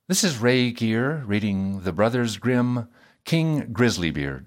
This is Ray Gear reading the Brothers Grimm King Grizzlybeard.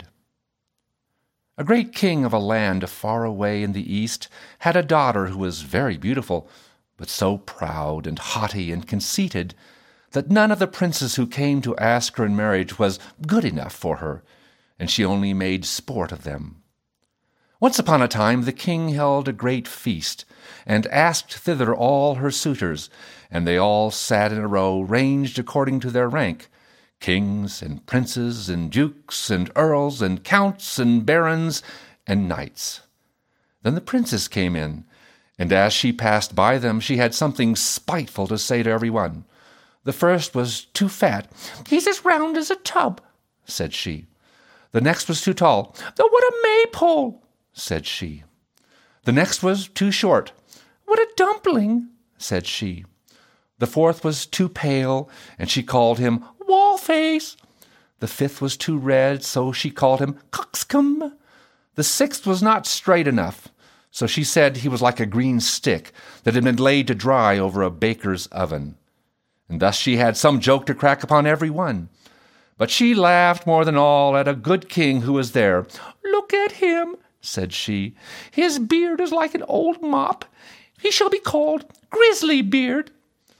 A great king of a land far away in the east had a daughter who was very beautiful, but so proud and haughty and conceited that none of the princes who came to ask her in marriage was good enough for her, and she only made sport of them. Once upon a time the king held a great feast, and asked thither all her suitors, and they all sat in a row, ranged according to their rank, kings and princes and dukes and earls and counts and barons and knights. Then the princess came in, and as she passed by them she had something spiteful to say to every one. The first was too fat. "He's as round as a tub," said she. The next was too tall. "Oh, what a maypole," said she. The next was too short. "What a dumpling," said she. The fourth was too pale, and she called him Wallface. The fifth was too red, so she called him Coxcomb. The sixth was not straight enough, so she said he was like a green stick that had been laid to dry over a baker's oven. And thus she had some joke to crack upon every one. But she laughed more than all at a good king who was there. "Look at him," said she. "His beard is like an old mop. He shall be called Grizzlybeard."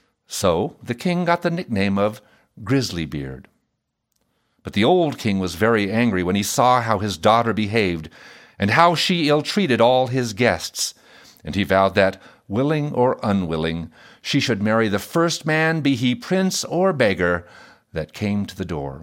So the king got the nickname of Grizzlybeard. But the old king was very angry when he saw how his daughter behaved, and how she ill-treated all his guests, and he vowed that, willing or unwilling, she should marry the first man, be he prince or beggar, that came to the door.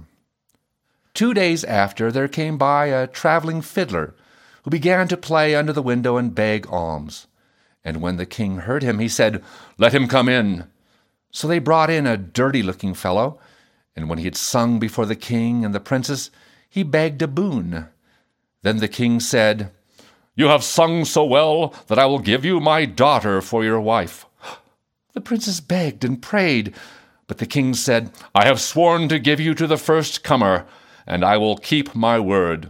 2 days after, there came by a traveling fiddler, who began to play under the window and beg alms. And when the king heard him, he said, "Let him come in." So they brought in a dirty-looking fellow, and when he had sung before the king and the princess, he begged a boon. Then the king said, "You have sung so well that I will give you my daughter for your wife." The princess begged and prayed, but the king said, "I have sworn to give you to the first comer, and I will keep my word."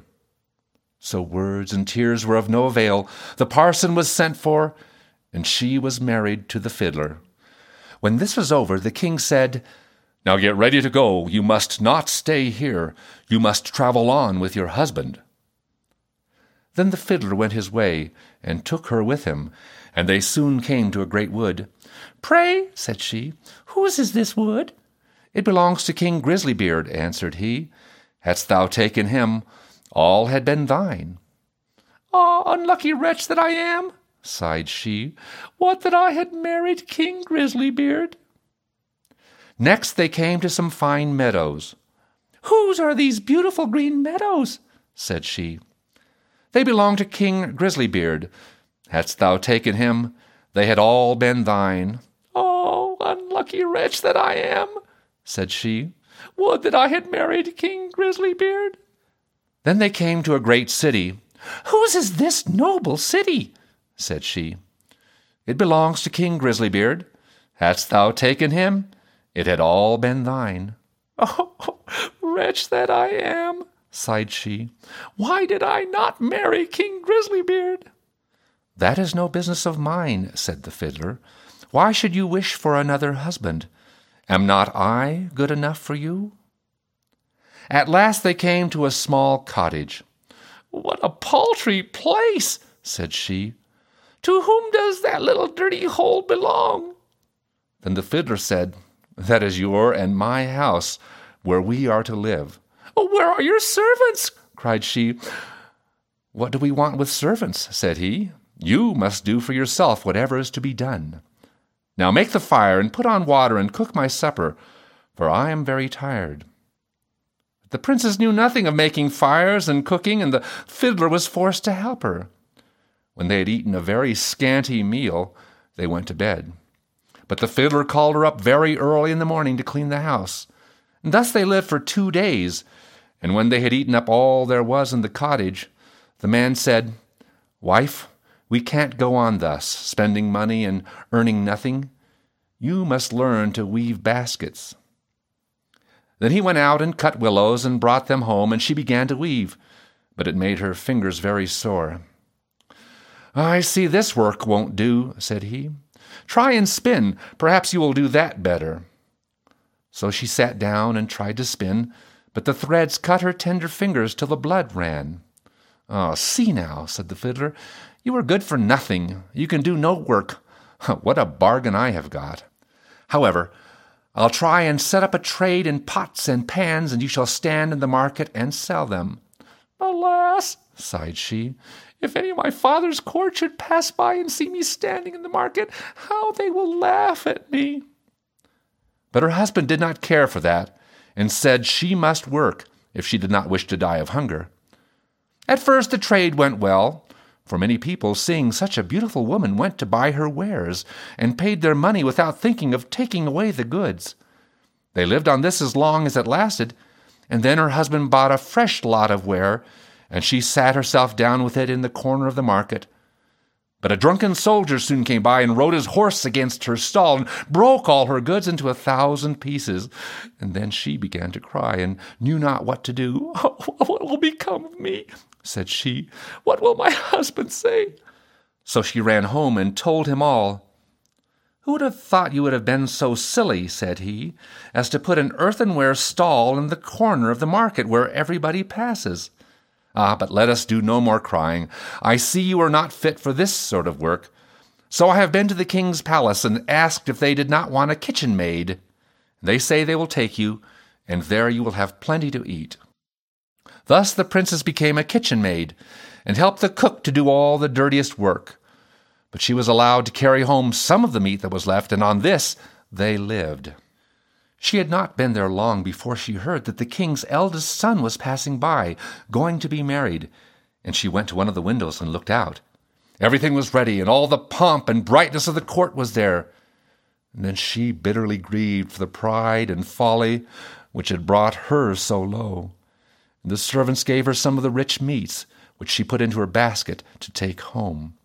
So words and tears were of no avail. The parson was sent for, and she was married to the fiddler. When this was over, the king said, "Now get ready to go. You must not stay here. You must travel on with your husband." Then the fiddler went his way, and took her with him, and they soon came to a great wood. "Pray," said she, "whose is this wood?" "It belongs to King Grizzlybeard," answered he. "Hadst thou taken him, all had been thine." "Ah, unlucky wretch that I am," sighed she. "Would that I had married King Grizzlybeard." Next they came to some fine meadows. "Whose are these beautiful green meadows?" said she. "They belong to King Grizzlybeard. Hadst thou taken him, they had all been thine." "Oh, unlucky wretch that I am," said she. "Would that I had married King Grizzlybeard." Then they came to a great city. "Whose is this noble city?" said she. "It belongs to King Grizzlybeard. Hadst thou taken him, it had all been thine." "Oh, wretch that I am," sighed she. "Why did I not marry King Grizzlybeard?" "That is no business of mine," said the fiddler. "Why should you wish for another husband? Am not I good enough for you?" At last they came to a small cottage. "What a paltry place," said she. "To whom does that little dirty hole belong?" Then the fiddler said, "That is your and my house, where we are to live." "Oh, where are your servants?" cried she. "What do we want with servants?" said he. "You must do for yourself whatever is to be done. Now make the fire and put on water and cook my supper, for I am very tired." The princess knew nothing of making fires and cooking, and the fiddler was forced to help her. When they had eaten a very scanty meal, they went to bed. But the fiddler called her up very early in the morning to clean the house. And thus they lived for 2 days, and when they had eaten up all there was in the cottage, the man said, "Wife, we can't go on thus, spending money and earning nothing. You must learn to weave baskets." Then he went out and cut willows and brought them home, and she began to weave, but it made her fingers very sore. "I see this work won't do," said he. "Try and spin. Perhaps you will do that better." So she sat down and tried to spin, but the threads cut her tender fingers till the blood ran. "Oh, see now," said the fiddler, "you are good for nothing. You can do no work. What a bargain I have got! However, I'll try and set up a trade in pots and pans, and you shall stand in the market and sell them." "Alas," sighed she, "if any of my father's court should pass by and see me standing in the market, how they will laugh at me!" But her husband did not care for that, and said she must work if she did not wish to die of hunger. At first the trade went well, for many people, seeing such a beautiful woman, went to buy her wares, and paid their money without thinking of taking away the goods. They lived on this as long as it lasted, and then her husband bought a fresh lot of ware, and she sat herself down with it in the corner of the market. But a drunken soldier soon came by and rode his horse against her stall, and broke all her goods into 1,000 pieces. And then she began to cry, and knew not what to do. "Oh, what will become of me?" said she. "What will my husband say?" So she ran home and told him all. "Who would have thought you would have been so silly," said he, "as to put an earthenware stall in the corner of the market where everybody passes? But let us do no more crying. I see you are not fit for this sort of work. So I have been to the king's palace and asked if they did not want a kitchen maid. They say they will take you, and there you will have plenty to eat." Thus the princess became a kitchen maid, and helped the cook to do all the dirtiest work. But she was allowed to carry home some of the meat that was left, and on this they lived. She had not been there long before she heard that the king's eldest son was passing by, going to be married, and she went to one of the windows and looked out. Everything was ready, and all the pomp and brightness of the court was there. And then she bitterly grieved for the pride and folly which had brought her so low. And the servants gave her some of the rich meats, which she put into her basket to take home.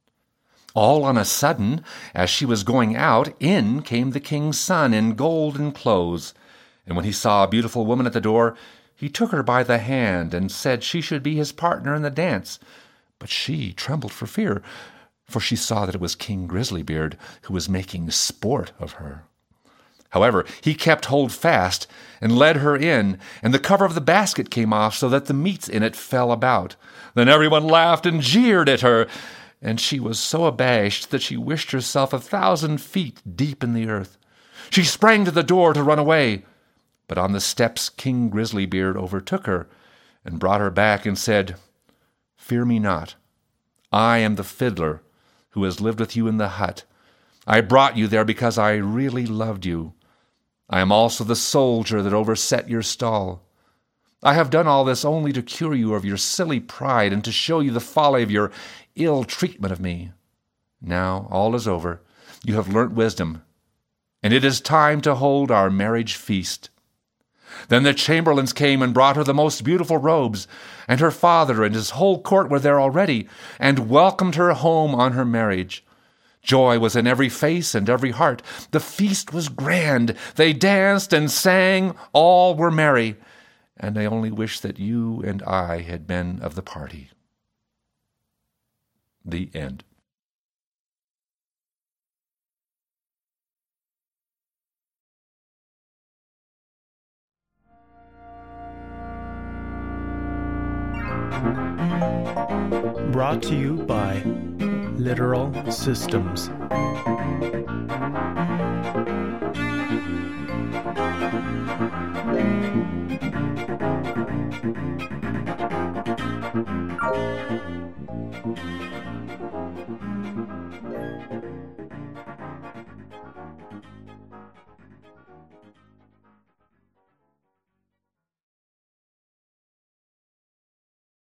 All on a sudden, as she was going out, in came the king's son in golden clothes. And when he saw a beautiful woman at the door, he took her by the hand and said she should be his partner in the dance. But she trembled for fear, for she saw that it was King Grizzlybeard, who was making sport of her. However, he kept hold fast and led her in, and the cover of the basket came off so that the meats in it fell about. Then everyone laughed and jeered at her, and she was so abashed that she wished herself 1,000 feet deep in the earth. She sprang to the door to run away, but on the steps King Grizzlybeard overtook her and brought her back and said, "Fear me not. I am the fiddler who has lived with you in the hut. I brought you there because I really loved you. I am also the soldier that overset your stall. I have done all this only to cure you of your silly pride and to show you the folly of your ill treatment of me. Now all is over. You have learnt wisdom, and it is time to hold our marriage feast." Then the chamberlains came and brought her the most beautiful robes, and her father and his whole court were there already, and welcomed her home on her marriage. Joy was in every face and every heart. The feast was grand. They danced and sang. All were merry. And I only wish that you and I had been of the party. The end. Brought to you by Literal Systems.